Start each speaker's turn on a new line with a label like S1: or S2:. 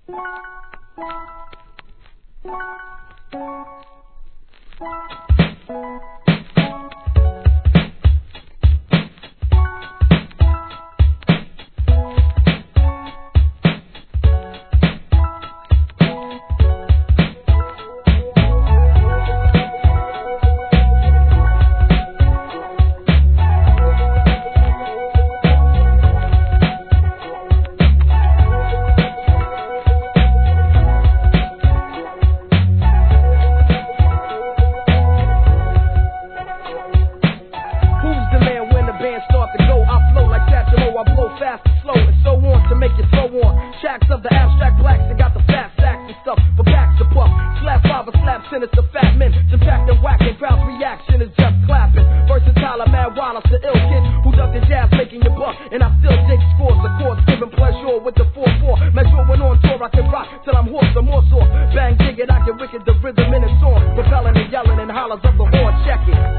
S1: Bang, dig it, I get wicked, the rhythm in its song. Repelling and yelling and hollers of the horn, check it.